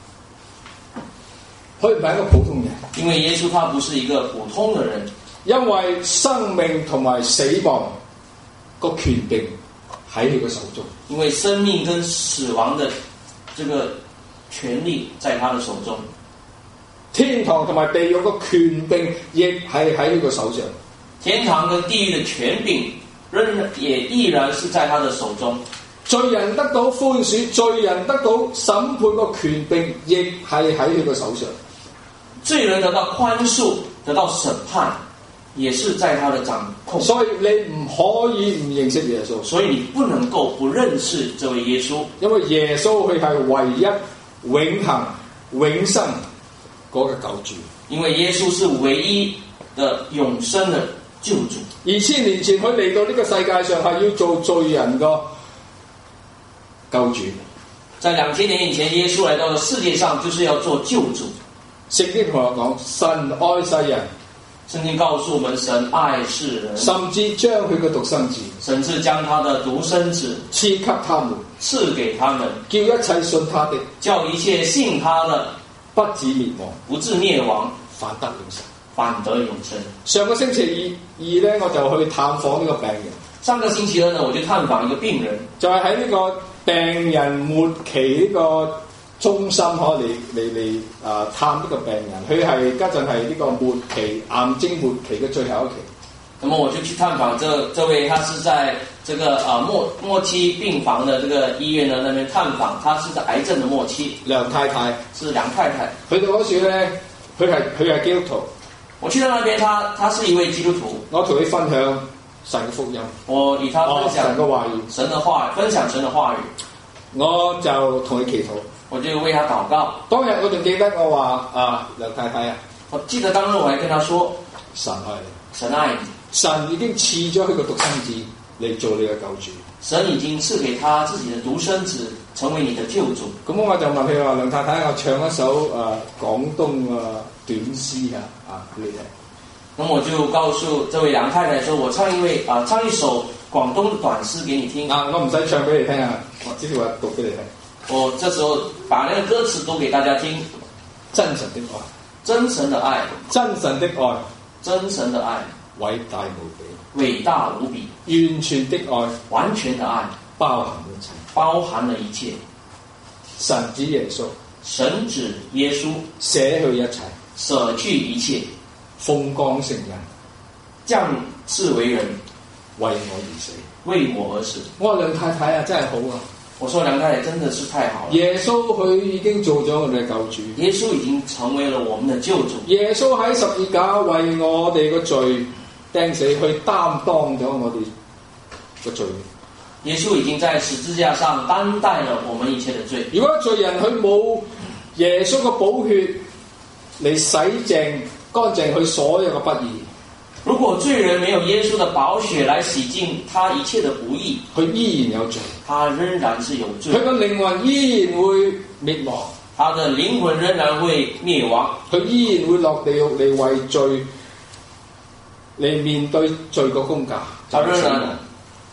佢唔係一個普通人， 因為耶穌他不是一個普通的人， 因為生命同埋死亡個權柄喺佢嘅手中， 因為生命跟死亡的這個權利在他的手中， 天堂同埋地獄個權柄亦係喺佢嘅手上， 天堂跟地獄的權柄也依然是在他的手中， 罪人得到寬恕，罪人得到審判個權柄亦係喺佢嘅手上， 罪人得到寬恕，得到審判，也是在他的掌控。 所以你唔可以唔認識耶穌， 所以你不能夠不認識這位耶穌， 因為耶穌佢係唯一永恆永生嗰個救主， 因為耶穌是唯一的永生的救主。 2000年前佢嚟到呢個世界上係要做罪人個救主。 在2000年以前，耶穌來到了世界上，就是要做救主。 聖經同我講，神愛世人， 聖經告訴我們，神愛世人， 甚至將佢嘅獨生子， 甚至將他的獨生子賜給他們， 賜給他們， 叫一切信他的， 叫一切信他的不至滅亡， 不至滅亡， 反得永生。 反得永生。 上個星期二咧，我就去探訪呢個病人。 上個星期二呢，我就探訪一個病人， 就係喺呢個病人末期呢個中心嚟探呢個病人。佢係家陣係呢個末期癌症末期嘅最後一期。 那麼我就去探訪這位，他是在這個末期病房的這個醫院呢，那邊探訪，他是在癌症的末期。 梁太太是梁太太。 去到嗰時咧，佢係基督徒。 我去到那邊，他是一位基督徒。 我同佢分享神嘅福音， 我與他分享神嘅話語， 神的話，分享神的話語。 我就同佢祈禱， 我就為他禱告。 當日我仲記得我話梁太太啊， 我記得當日我還跟他說， 神愛你， 神愛你， 神已經賜咗佢個獨生子嚟做你嘅救主， 神已經賜給他自己的獨生子成為你的救主。 咁我就問佢話，梁太太，我唱一首廣東短詩俾你聽。 咁我就告訴這位梁太太說，我唱一首廣東的短詩給你聽。 我唔使唱俾你聽啊，我只係話讀俾你聽。 我這時候把那個歌詞讀給大家聽。 真神的愛， 真神的愛， 真神的愛， 真神的愛， 偉大無比， 偉大無比， 完全的愛， 完全的愛， 包含一切， 包含了一切。 神子耶穌， 神子耶穌捨去一切， 捨去一切， 奉降成人， 降世為人， 為我而死， 為我而死。 我話梁太太啊，真係好啊！ 我說梁太太真的是太好了。 耶穌佢已經做咗我哋嘅救主， 耶穌已經成為了我們的救主。耶穌喺十字架為我哋嘅罪釘死，去擔當咗我哋嘅罪。 耶穌已經在十字架上擔待了我們一切的罪。 如果罪人佢冇耶穌嘅寶血嚟洗淨乾淨佢所有嘅不義， 如果罪人沒有耶穌的寶血來洗淨他一切的不義， 佢依然有罪， 他仍然是有罪， 佢個靈魂依然會滅亡， 他的靈魂仍然會滅亡， 佢依然會落地獄嚟為罪嚟面對罪個工價，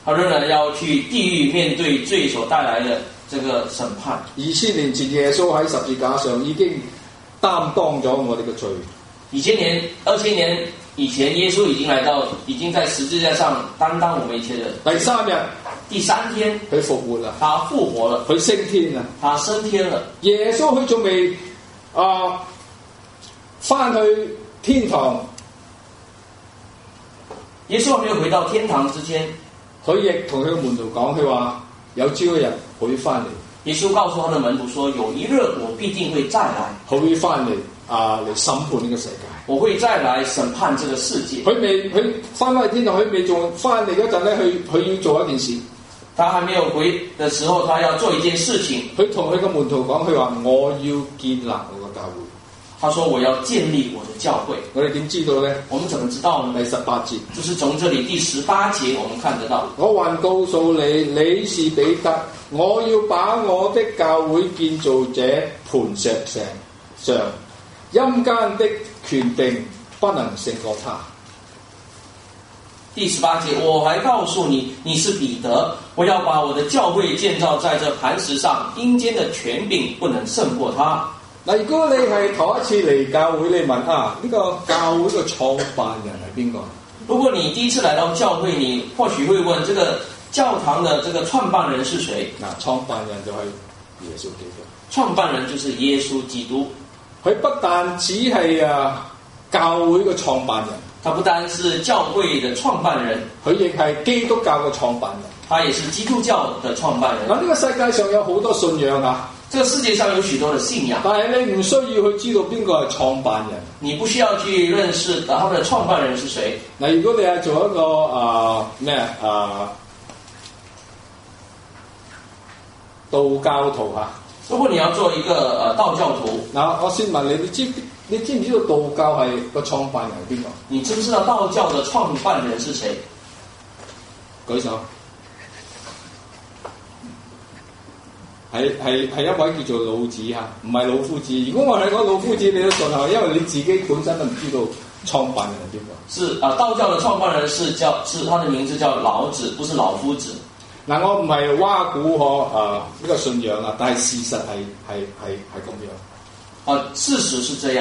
他仍然要去地狱面對罪所帶來的這個審判。 2000年前耶穌喺十字架上已經擔當咗我哋嘅罪。 2000年以前，耶穌已經來到，已經在十字架上擔當我們一切的。第三天， 佢復活啦， 他復活了， 佢升天啦， 他升天了。 耶穌佢仲未翻去天堂， 耶穌還沒有回到天堂之前， 佢亦同佢嘅門徒講，佢話有朝一日佢會翻嚟。 耶穌告訴他的門徒說，有一日我必定會再來， 佢會翻嚟嚟審判呢個世界。 我會再來審判這個世界。 佢翻去天堂，佢未仲翻嚟嗰陣咧，佢要做一件事。 他還沒有回的時候，他要做一件事情。 佢同佢嘅門徒講，佢話我要建立我嘅教會。 他說我要建立我的教會。 我哋點知道呢？ 我們怎麼知道呢？ 第18節， 就是從這裡第18節我們看得到。 我還告訴你，你是彼得，我要把我的教會建造這磐石上，陰間的權柄不能勝過他。 第18節，我還告訴你，你是彼得，我要把我的教會建造在這磐石上，陰間的權柄不能勝過他。 嗱，如果你係頭一次嚟教會，你問呢個教會嘅創辦人係邊個？ 如果你第一次來到教會，你或許會問，這個教堂的這個創辦人是誰？ 創辦人就係耶穌基督。 創辦人就是耶穌基督。 佢不但只係教會嘅創辦人， 他不單是教會的創辦人， 佢亦係基督教嘅創辦人。 他也是基督教的創辦人。 呢個世界上有好多信仰啊！ 這個世界上有許多的信仰， 但係你唔需要去知道邊個係創辦人， 你不需要去認識他們的創辦人是誰。 如果你係做一個道教徒嚇， 如果你要做一個道教徒， 我先問你，你知唔知道道教係個創辦人係邊個？ 你知唔知道道教的創辦人是誰？ 舉手。係一位叫做老子嚇，唔係老夫子。如果我係講老夫子，你都信係，因為你自己本身都唔知道創辦人係邊個。是道教的創辦人是他的名字叫老子，不是老夫子。 我唔係挖苦呢個信仰啦，但係事實係咁樣。 事實是這樣。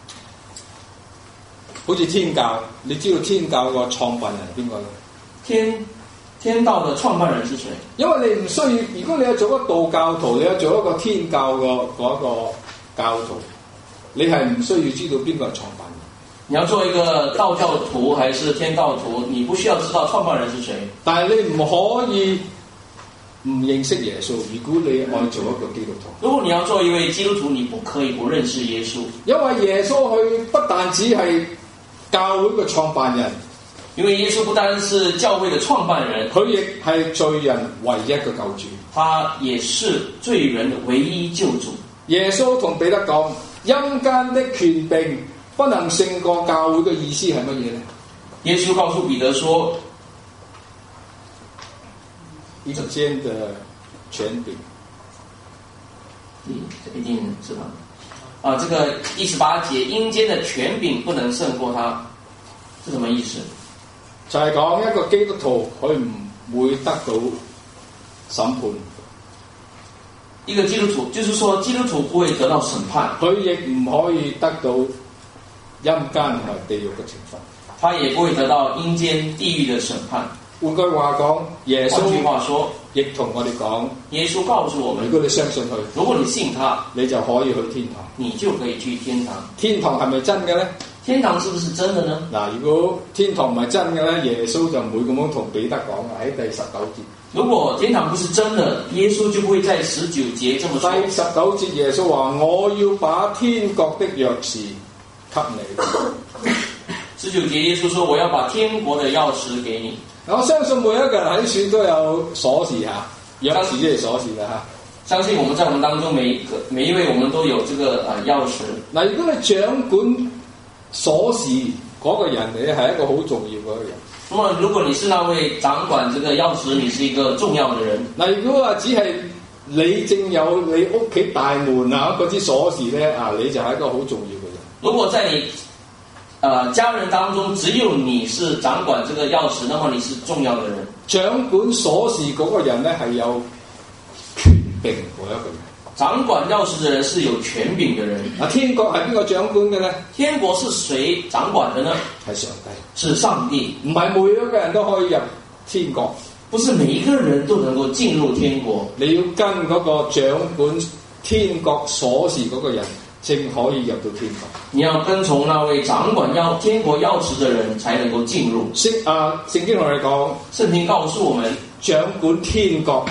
好似天教，你知道天教個創辦人係邊個咧？ 天道的創辦人是誰？ 因為你唔需要，如果你係做一個道教徒，你係做一個天教嗰個教徒，你係唔需要知道邊個係創辦人。 你要做一個道教徒還是天道徒，你不需要知道創辦人是誰。但係你唔可以唔認識耶穌。如果你愛做一個基督徒， 如果你要做一位基督徒，你不可以不認識耶穌。 因為耶穌佢不但只係教會嘅創辦人。 因為耶穌不單是教會的創辦人， 佢亦係罪人唯一嘅救主。 他也是罪人的唯一救主。 耶穌同彼得講，陰間的權柄不能勝過教會嘅意思係乜嘢呢？ 耶穌告訴彼得說， 陰間的權柄， 一定是吧？這個第18節，陰間的權柄不能勝過他，是什麼意思？ 就係講一個基督徒佢唔會得到審判。 一個基督徒，就是說基督徒不會得到審判， 佢亦唔可以得到陰間同埋地獄嘅懲罰。 他也不會得到陰間地獄的審判。 換句話講，耶穌換句話說， 亦同我哋講， 耶穌告訴我們， 如果你相信佢， 如果你信他， 你就可以去天堂。 你就可以去天堂。 天堂係咪真嘅呢？ 天堂是不是真的呢？ 如果天堂唔係真嘅咧，耶穌就唔會咁樣同彼得講喺第19節。 如果天堂不是真的，耶穌就不會在19節這麼說。 第19節耶穌話：我要把天國的鑰匙給你。 19節耶穌說：我要把天國的鑰匙給你。 我相信每一個人喺處都有鎖匙嚇，鑰匙即係鎖匙啦嚇。 相信我們在我們當中每一位我們都有這個鑰匙。 如果你掌管鎖匙嗰個人，你係一個好重要嗰個人。 那麼如果你是那位掌管這個鑰匙，你是一個重要的人。 如果話只係你正有你屋企大門嗰支鎖匙咧，你就係一個好重要嘅人。 如果在你家人當中只有你是掌管這個鑰匙，那麼你是重要的人。 掌管鎖匙嗰個人咧係有權柄嗰一個人。 掌管鑰匙的人是有權柄的人。 天國係邊個掌管嘅咧？ 天國是誰掌管的呢？ 係上帝。 是上帝。 唔係每一個人都可以入天國。 不是每一個人都能夠進入天國。 你要跟嗰個掌管天國鎖匙嗰個人，正可以入到天國。 你要跟從那位掌管天國鑰匙的人，才能夠進入。 聖經同我哋講， 聖經告訴我們， 掌管天國。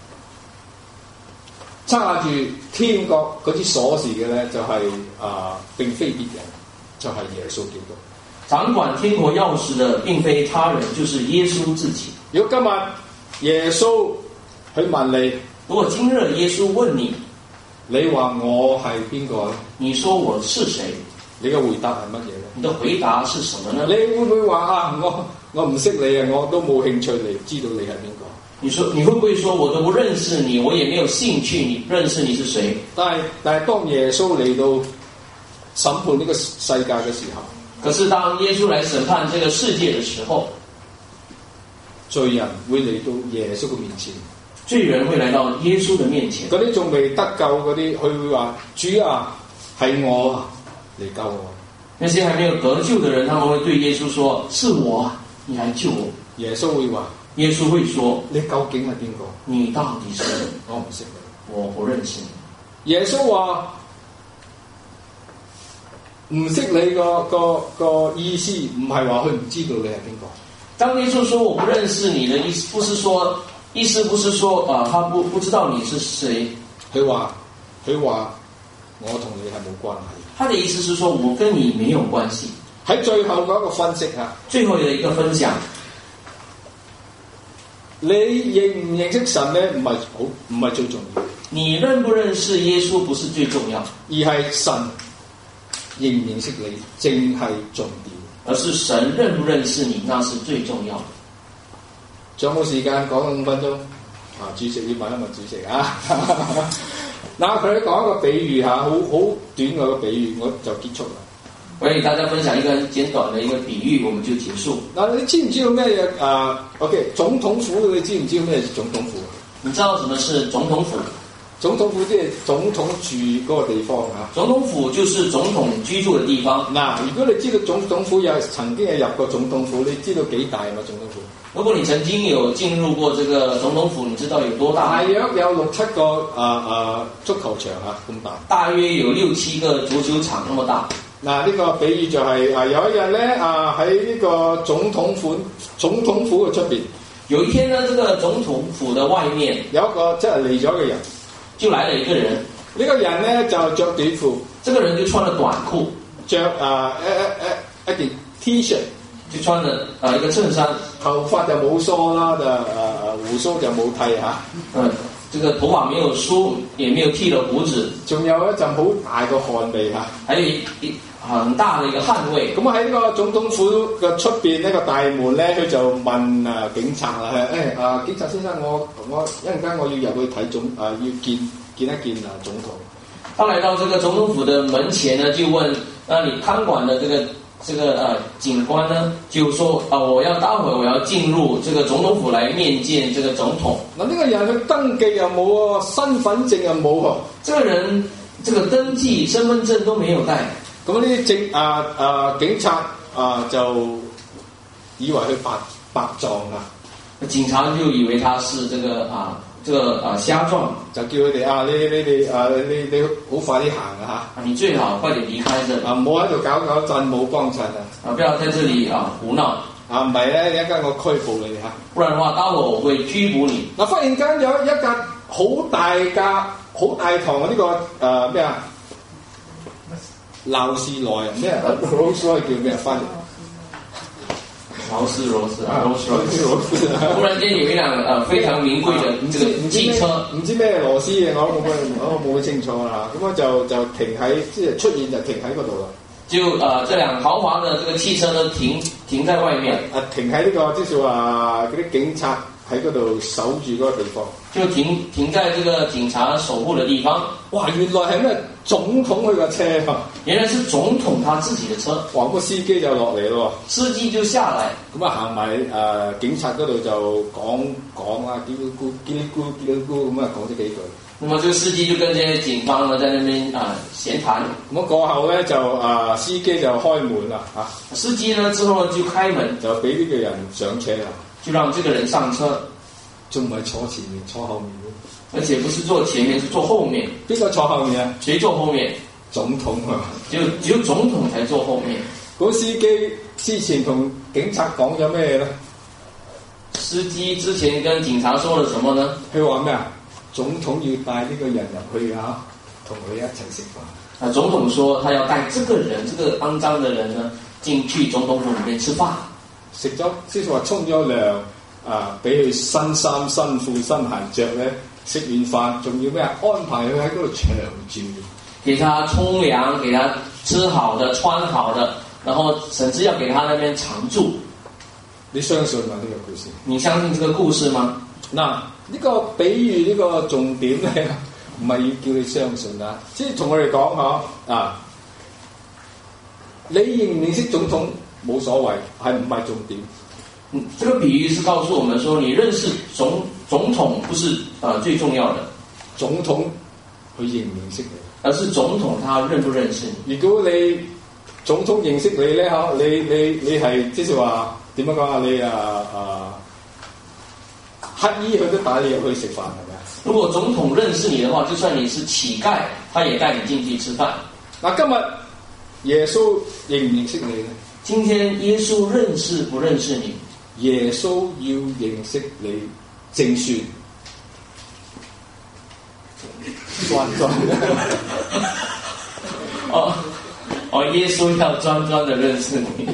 揸住天國嗰支鎖匙嘅咧，就係並非別人，就係耶穌基督。 掌管天國鑰匙的並非他人，就是耶穌自己。 如果今日耶穌去問你， 如果今日耶穌問你， 你話我係邊個咧？ 你說我是誰？ 你嘅回答係乜嘢咧？ 你的回答是什麼呢？ 你會唔會話我唔識你啊？我都冇興趣嚟知道你係邊個？ 你會不會說我都不認識你，我也沒有興趣你認識你是誰？ 但係當耶穌嚟到審判呢個世界嘅時候， 可是當耶穌來審判這個世界的時候， 罪人會嚟到耶穌嘅面前。 罪人會來到耶穌的面前。 嗰啲仲未得救嗰啲，佢會話：主啊，係我嚟救我。 那些還沒有得救的人，他們會對耶穌說：是我，你來救我。 耶穌會話： 耶穌會說： 你究竟係邊個？ 你到底是誰？ 我唔識你， 我不認識你。 耶穌話唔識你個意思，唔係話佢唔知道你係邊個。 當耶穌說我不認識你的意思，不是說他不知道你是誰。 佢話我同你係冇關係。 他的意思是說我跟你沒有關係。 喺最後嗰一個分析下， 最後的一個分享， 你認唔認識神咧？唔係最重要。 你認不認識耶穌不是最重要， 而係神認唔認識你正係重點。 而是神認不認識你，那是最重要的。 仲有冇時間講5分鐘？主席要問一問主席啊！嗱，佢講一個比喻嚇，好短嘅個比喻，我就結束啦。 我給大家分享一個很簡短的一個比喻，我們就結束。 嗱，你知唔知道咩嘢？OK， 總統府，你知唔知道咩係總統府？ 你知道什麼是總統府？ 總統府即係總統住嗰個地方嚇。 總統府就是總統居住嘅地方。 嗱，如果你知道總統府曾經係入過總統府，你知道幾大嘛？總統府？如果你曾經有進入過這個總統府，你知道有多大？ 大約有6、7個足球場嚇咁大。大約有 6、7個足球場那麼大。 嗱，呢個比喻就係有一日咧喺呢個總統府嘅出邊。 有一天呢，這個總統府的外面有一個即係嚟咗嘅人， 就來了一個人。 呢個人咧就着短褲， 這個人就穿了短褲， 着一件 T-shirt， 就穿了一個襯衫， 頭髮就冇梳啦，鬍鬚就冇剃嚇。 這個頭髮沒有梳，也沒有剃了鬍子， 仲有一陣好大個汗味嚇， 還有一很大的一個汗味。 咁喺呢個總統府嘅出邊呢個大門咧，佢就問警察啦，警察先生，我一陣間我要入去睇要見一見總統。 他來到這個總統府的門前呢，就問那你看管的這個警官呢，就說待會我要進入這個總統府來面見這個總統。 嗱，呢個人佢登記又冇喎，身份證又冇喎。 這個人這個登記身份證都沒有帶。 咁呢啲警察就以為佢白撞啊。 警察就以為他是瞎撞，就叫佢哋你好快啲行啊嚇！ 你最好快點離開這裡唔好喺度搞震武幫襯不要在這裡胡鬧唔係咧，一陣間我拘捕你嚇。 不然的話，待會我會拘捕你。 嗱，忽然間有一架好大堂嘅呢個咩啊？勞斯萊咩啊？勞斯萊叫咩翻譯？ 勞斯。忽然間有一輛非常名貴的這個汽車， 唔知咩螺絲嘅，我冇清楚啦。咁就停喺出現就停喺嗰度啦。 就這輛豪華的這個汽車呢停在外面。 停喺呢個即係話嗰啲警察喺嗰度守住嗰個地方。 就停在這個警察守護的地方。 哇！原來係咩總統佢架車啊！ 原來是總統他自己的車。 哇！個司機就落嚟咯， 司機就下來， 咁啊行埋警察嗰度就講啦，嘰哩咕咁啊講咗幾句。 那麼這個司機就跟這些警方呢在那邊閒談。 咁過後咧就司機就開門啦嚇。 司機呢之後呢就開門， 就俾呢個人上車啦， 就讓這個人上車。 仲唔係坐前面，坐後面嘅。 而且不是坐前面，是坐後面。 邊個坐後面啊？ 誰坐後面？ 總統啊！ 只有總統才坐後面。 嗰司機之前同警察講咗咩咧？ 司機之前跟警察說了什麼呢？ 佢話咩啊？總統要帶呢個人入去啊，同佢一齊食飯。 總統說他要帶這個人，這個骯髒的人呢，進去總統府裏面吃飯。 食咗即係話沖咗涼。俾佢新衫新褲新鞋着咧，食完飯仲要咩啊？安排佢喺嗰度長住， 給他沖涼，給他吃好的穿好的，然後甚至要給他那邊常住。 你相信嗎？呢個故事？你相信這個故事嗎？ 嗱，呢個比喻呢個重點咧，唔係要叫你相信啊，即係同我哋講下啊，你認唔認識總統冇所謂，係唔係重點？ 這個比喻是告訴我們說，你認識總統不是最重要的， 總統佢認唔認識你， 而是總統他認不認識你。 如果你總統認識你咧，你係即係話點樣講啊？你乞衣佢都帶你入去食飯係咪啊？ 如果總統認識你的話，就算你是乞丐，他也帶你進去吃飯。 嗱，今日耶穌認唔認識你咧？ 今天耶穌認識不認識你？ 耶穌要認識你正算，專耶穌要專專的認識你。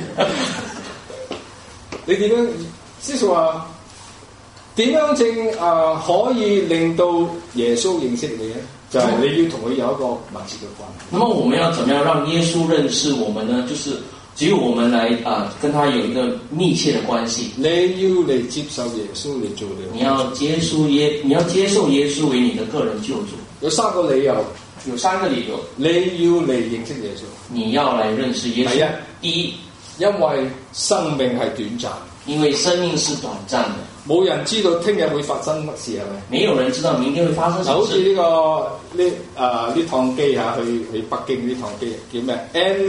你點樣即係話點樣可以令到耶穌認識你咧？就係你要同佢有一個密切嘅關係。 那麼我們要怎麼樣讓耶穌認識我們呢？就是只有我們來跟他有一個密切的關係。 你要嚟接受耶穌嚟做你。 你要接受耶穌為你的個人救主。 有三個理由。 有三個理由。 你要嚟認識耶穌。 你要來認識耶穌。第一， 因為生命係短暫。 因為生命是短暫的。冇人知道聽日會發生乜事係咪？ 沒有人知道明天會發生什麼事。 好似呢趟機嚇去北京呢趟機叫咩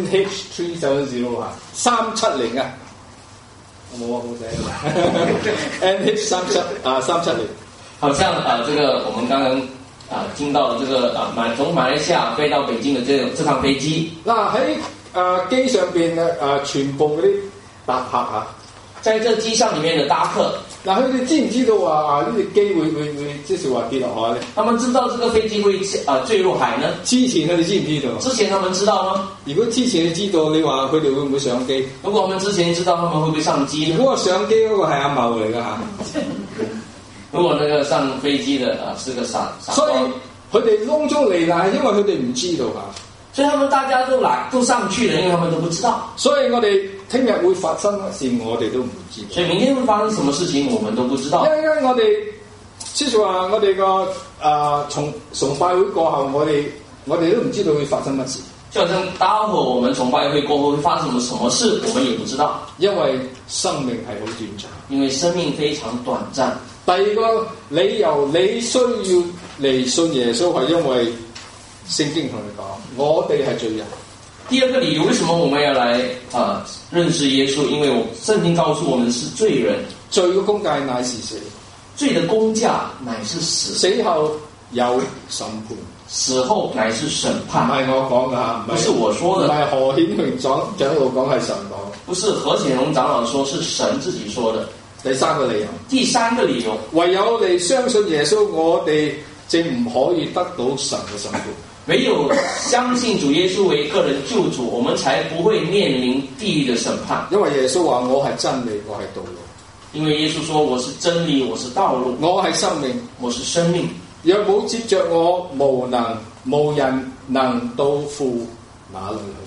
？NH370嚇370啊！冇啊，冇寫。NH370。 好像這個我們剛剛聽到的這個從馬來西亞飛到北京的這趟飛機。 嗱喺機上邊全部嗰啲搭客嚇。 在這機上裡面的搭客， 嗱，佢哋知唔知道話呢隻機會即係話跌落海咧？ 他們知道這個飛機會墜入海呢？ 之前佢哋知唔知道？ 之前他們知道嗎？ 如果之前你知道，你話佢哋會唔會上機？ 如果我們之前知道，他們會不會上機？ 如果上機嗰個係阿茂嚟㗎嚇。 如果那個上飛機的是個傻瓜。 所以佢哋窿中嚟啦，因為佢哋唔知道嚇。 所以他們大家都上去了，因為他們都不知道。 所以我哋聽日會發生乜事，我哋都唔知道。 所以明天會發生什麼事情，我們都不知道。 因為我哋即係話我哋個崇拜會過後，我哋都唔知道會發生乜事。 就好像待會我們崇拜會過後會發生什麼事，我們也不知道。 因為生命係好短暫。 因為生命非常短暫。 第二個理由，你需要嚟信耶穌係因為聖經同你講，我哋係罪人。 第二個理由，為什麼我們要來認識耶穌？因為聖經告訴我們是罪人， 罪嘅工價乃是死， 罪的工價乃是死， 死後有審判， 死後乃是審判。 唔係我講㗎， 不是我說的， 唔係何顯榮長老講，係神講， 不是何顯榮長老說，是神自己說的。 第三個理由，唯有你相信耶穌，我哋正唔可以得到神嘅審判。 唯有相信主耶穌為個人救主，我們才不會面臨地獄的審判。 因為耶穌話我係真理，我係道路。 因為耶穌說我是真理，我是道路， 我係生命， 我是生命。 若冇接着我，無人能到父那裏去。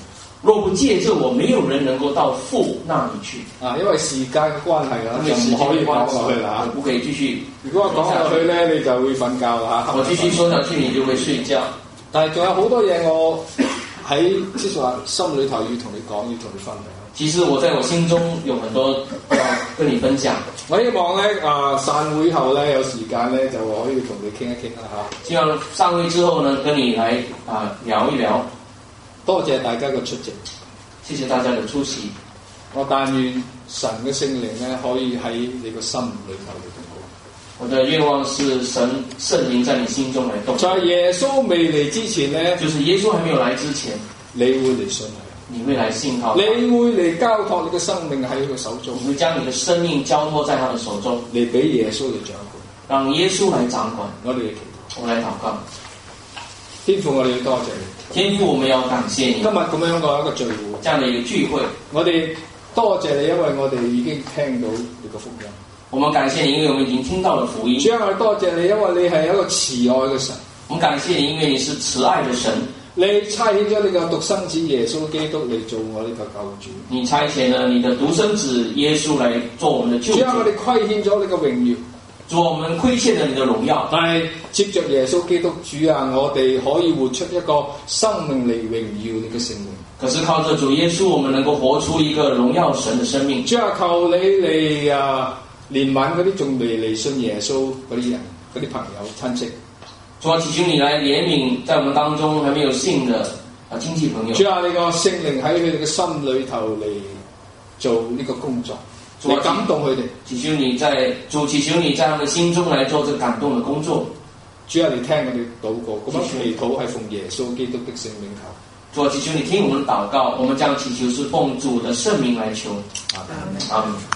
若不借着我，沒有人能夠到父那裡去。 啊，因為時間嘅關係啦，就唔可以講落去啦嚇。 不可以繼續。 如果我講落去咧，你就會瞓覺啦嚇。 我繼續說下去，你就會睡覺。 但係仲有好多嘢我喺即係話心裏頭要同你講，要同你分享。 其實我在我心中有很多要跟你分享。 我希望咧散會後咧有時間咧就可以同你傾一傾啦嚇。 希望散會之後呢，跟你來聊一聊。 多謝大家嘅出席， 謝謝大家嘅出席。 我但願神嘅聖靈咧可以喺你個心裏頭嚟動工。 我的願望是神聖靈在你心中來動。 在耶穌未嚟之前咧， 就是耶穌還沒有來之前， 你會嚟信佢。 你會來信靠他， 你會嚟交託你嘅生命喺佢手中， 你會將你的生命交託在他的手中， 你俾耶穌嚟掌管， 讓耶穌來掌管。 我哋嘅祈禱， 我來禱告。 天父，我哋要多謝你。 天父，我們要感謝你。 今日咁樣嘅一個聚會， 這樣的一個聚會， 我哋多謝你，因為我哋已經聽到你嘅福音。 我們感謝你，因為我們已經聽到了福音。 主啊，我哋多謝你，因為你係一個慈愛嘅神。 我們感謝你，因為你是慈愛的神。 你差遣咗你嘅獨生子耶穌基督嚟做我呢個救主。 你差遣了你的獨生子耶穌來做我們的救主。 主啊，我哋虧欠咗你嘅榮耀。 主，我們虧欠了你的榮耀。 但係接着耶穌基督，主啊，我哋可以活出一個生命嚟榮耀你嘅聖名。 可是靠着主耶穌，我們能夠活出一個榮耀神的生命。 主啊，求你嚟憐憫嗰啲仲未嚟信耶穌嗰啲人、嗰啲朋友、親戚。 主啊，祈求你來憐憫在我們當中還沒有信的親戚朋友。 主啊，你個聖靈喺佢哋嘅心裏頭嚟做呢個工作，你感動佢哋。 祈求你在他們心中來做這個感動的工作。 主啊，你聽我哋禱告，咁樣祈禱係奉耶穌基督的聖名求。 主啊，祈求你聽我們禱告，我們這樣祈求是奉主的聖名來求。阿們。